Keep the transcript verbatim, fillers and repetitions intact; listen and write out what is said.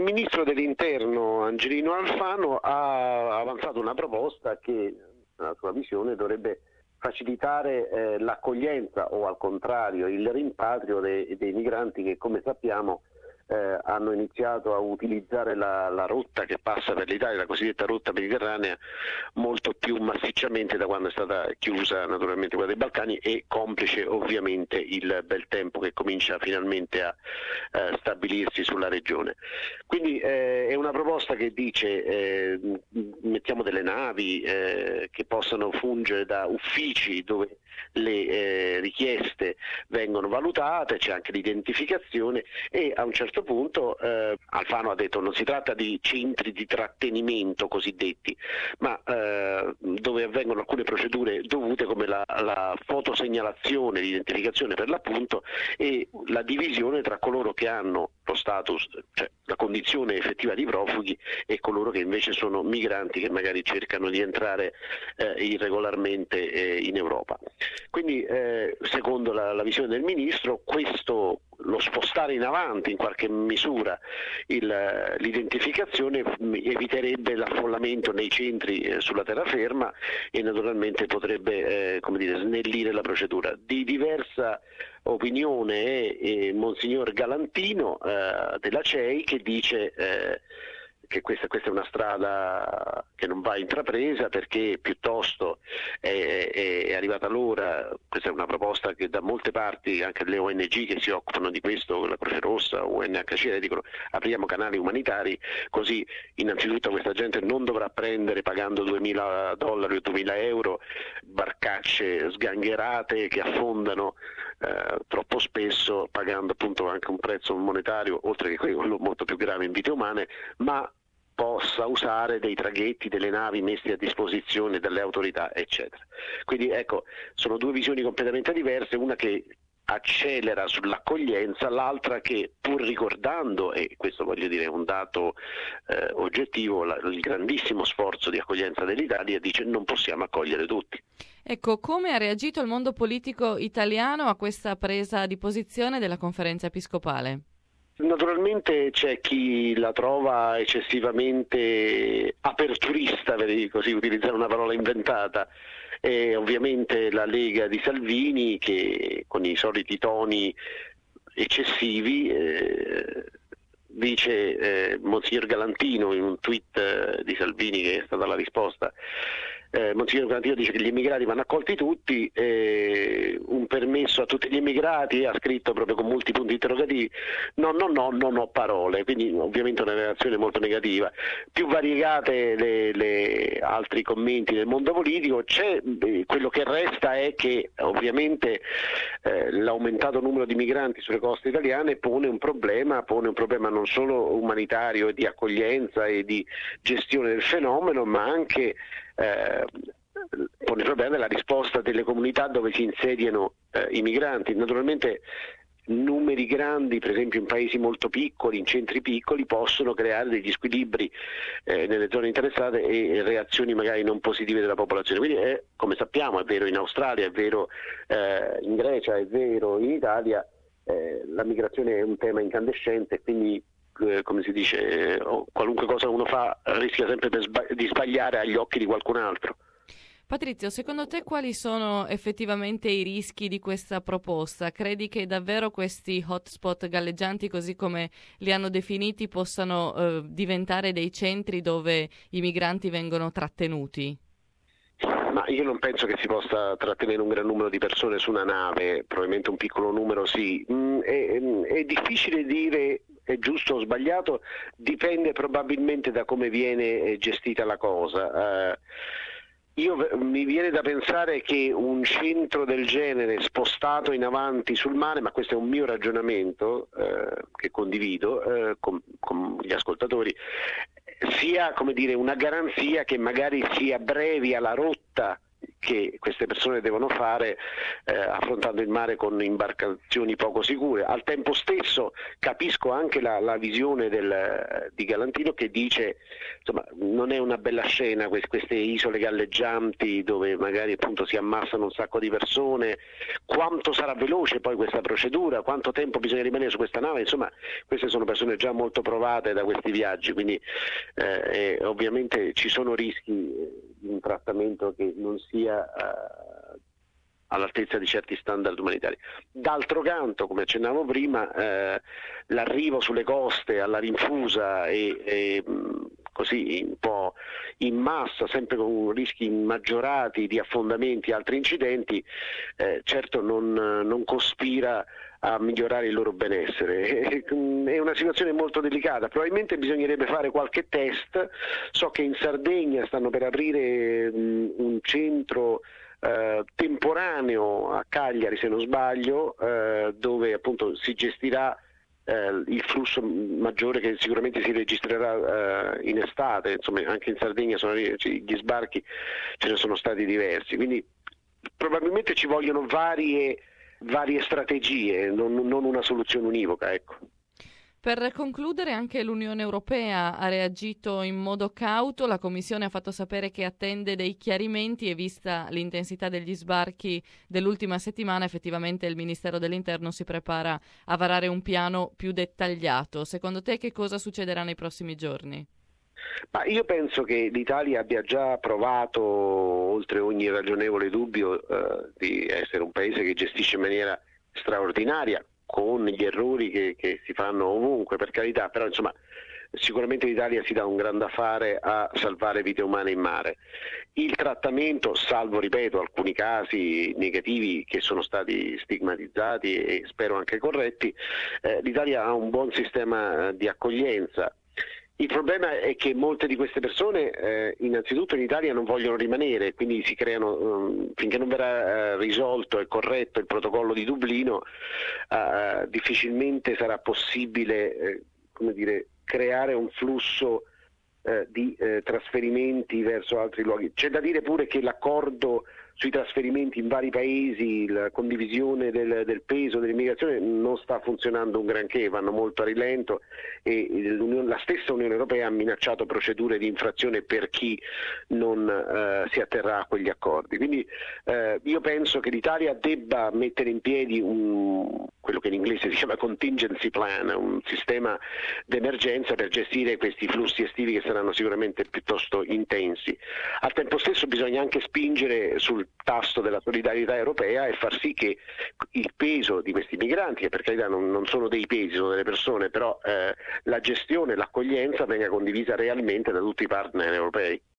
ministro dell'Interno Angelino Alfano ha avanzato una proposta che, nella sua visione, dovrebbe facilitare eh, l'accoglienza o al contrario il rimpatrio dei, dei migranti che, come sappiamo, eh, hanno iniziato a utilizzare la, la rotta che passa per l'Italia, la cosiddetta rotta mediterranea, molto più massicciamente da quando è stata chiusa naturalmente quella dei Balcani, e complice ovviamente il bel tempo che comincia finalmente a eh, stabilirsi sulla regione. Quindi eh, è una proposta che dice eh, mettiamo delle navi eh, che possano fungere da uffici dove le eh, richieste vengono valutate, c'è anche l'identificazione, e a un certo punto eh, Alfano ha detto non si tratta di centri di trattenimento cosiddetti, ma eh, dove avvengono alcune procedure dovute come la, la fotosegnalazione, l'identificazione per l'appunto, e la divisione tra coloro che hanno lo status, cioè la condizione effettiva di profughi, e coloro che invece sono migranti che magari cercano di entrare eh, irregolarmente eh, in Europa. Quindi eh, secondo la, la visione del ministro, questo, lo spostare in avanti in qualche misura il, l'identificazione eviterebbe l'affollamento nei centri eh, sulla terraferma, e naturalmente potrebbe eh, come dire, snellire la procedura. Di diversa opinione è, è Monsignor Galantino eh, della C E I, che dice eh, che questa, questa è una strada che non va intrapresa, perché piuttosto è, è, è arrivata l'ora. Questa è una proposta che da molte parti, anche le O N G che si occupano di questo, la Croce Rossa, U N H C R, dicono apriamo canali umanitari, così innanzitutto questa gente non dovrà prendere, pagando duemila dollari o duemila euro, barcacce sgangherate che affondano eh, troppo spesso, pagando appunto anche un prezzo monetario, oltre che quello molto più grave in vite umane, ma possa usare dei traghetti, delle navi messi a disposizione dalle autorità, eccetera. Quindi ecco, sono due visioni completamente diverse, una che accelera sull'accoglienza, l'altra che, pur ricordando, e questo voglio dire è un dato eh, oggettivo, la, il grandissimo sforzo di accoglienza dell'Italia, dice non possiamo accogliere tutti. Ecco, come ha reagito il mondo politico italiano a questa presa di posizione della Conferenza Episcopale? Naturalmente c'è chi la trova eccessivamente aperturista, per così utilizzare una parola inventata, e ovviamente la Lega di Salvini, che con i soliti toni eccessivi eh, dice eh, Monsignor Galantino in un tweet eh, di Salvini, che è stata la risposta. Eh, Monsignor Galantino dice che gli immigrati vanno accolti tutti, eh, un permesso a tutti gli immigrati, ha scritto proprio con molti punti interrogativi, no no no, non ho parole, quindi ovviamente una reazione molto negativa. Più variegate le, le altri commenti del mondo politico, c'è eh, quello che resta è che ovviamente eh, l'aumentato numero di migranti sulle coste italiane pone un problema, pone un problema non solo umanitario e di accoglienza e di gestione del fenomeno, ma anche Eh, pone il problema della risposta delle comunità dove si insediano eh, i migranti. Naturalmente numeri grandi, per esempio in paesi molto piccoli, in centri piccoli, possono creare degli squilibri eh, nelle zone interessate e reazioni magari non positive della popolazione. Quindi è, come sappiamo, è vero in Australia, è vero eh, in Grecia, è vero in Italia, eh, la migrazione è un tema incandescente, quindi come si dice, eh, qualunque cosa uno fa rischia sempre per sbag- di sbagliare agli occhi di qualcun altro. Patrizio, secondo te quali sono effettivamente i rischi di questa proposta? Credi che davvero questi hotspot galleggianti, così come li hanno definiti, possano eh, diventare dei centri dove i migranti vengono trattenuti? Ma io non penso che si possa trattenere un gran numero di persone su una nave, probabilmente un piccolo numero sì. Mm, è, è difficile dire è giusto o sbagliato, dipende probabilmente da come viene gestita la cosa. Uh, io mi viene da pensare che un centro del genere spostato in avanti sul mare, ma questo è un mio ragionamento eh, che condivido eh, con, con gli ascoltatori, sia come dire una garanzia che magari si abbrevia la rotta che queste persone devono fare eh, affrontando il mare con imbarcazioni poco sicure. Al tempo stesso capisco anche la, la visione del, di Galantino, che dice insomma non è una bella scena queste isole galleggianti dove magari appunto si ammassano un sacco di persone, quanto sarà veloce poi questa procedura, quanto tempo bisogna rimanere su questa nave, insomma queste sono persone già molto provate da questi viaggi, quindi eh, ovviamente ci sono rischi di un trattamento che non sia eh, all'altezza di certi standard umanitari. D'altro canto, come accennavo prima, eh, l'arrivo sulle coste alla rinfusa e, e così un po' in massa, sempre con rischi maggiorati di affondamenti e altri incidenti, eh, certo non, non cospira a migliorare il loro benessere. È una situazione molto delicata, probabilmente bisognerebbe fare qualche test. So che in Sardegna stanno per aprire un centro eh, temporaneo a Cagliari, se non sbaglio, eh, dove appunto si gestirà eh, il flusso maggiore che sicuramente si registrerà eh, in estate. Insomma, anche in Sardegna sono, gli sbarchi ce ne sono stati diversi, quindi probabilmente ci vogliono varie varie strategie, non, non una soluzione univoca, ecco. Per concludere, anche l'Unione Europea ha reagito in modo cauto. La Commissione ha fatto sapere che attende dei chiarimenti e, vista l'intensità degli sbarchi dell'ultima settimana, effettivamente il Ministero dell'Interno si prepara a varare un piano più dettagliato. Secondo te che cosa succederà nei prossimi giorni? Ma io penso che l'Italia abbia già provato, oltre ogni ragionevole dubbio, eh, di essere un paese che gestisce in maniera straordinaria, con gli errori che, che si fanno ovunque, per carità, però insomma sicuramente l'Italia si dà un gran da fare a salvare vite umane in mare. Il trattamento, salvo, ripeto, alcuni casi negativi che sono stati stigmatizzati e spero anche corretti, eh, l'Italia ha un buon sistema di accoglienza. Il problema è che molte di queste persone eh, innanzitutto in Italia non vogliono rimanere, quindi si creano, um, finché non verrà eh, risolto e corretto il protocollo di Dublino, uh, difficilmente sarà possibile eh, come dire, creare un flusso eh, di eh, trasferimenti verso altri luoghi. C'è da dire pure che l'accordo sui trasferimenti in vari paesi, la condivisione del, del peso dell'immigrazione non sta funzionando un granché, vanno molto a rilento e la stessa Unione Europea ha minacciato procedure di infrazione per chi non eh, si atterrà a quegli accordi. Quindi eh, io penso che l'Italia debba mettere in piedi un, quello che in inglese si chiama contingency plan, un sistema d'emergenza per gestire questi flussi estivi che saranno sicuramente piuttosto intensi. Al tempo stesso bisogna anche spingere sul tasto della solidarietà europea e far sì che il peso di questi migranti, che per carità non, non sono dei pesi, sono delle persone, però eh, la gestione, l'accoglienza venga condivisa realmente da tutti i partner europei.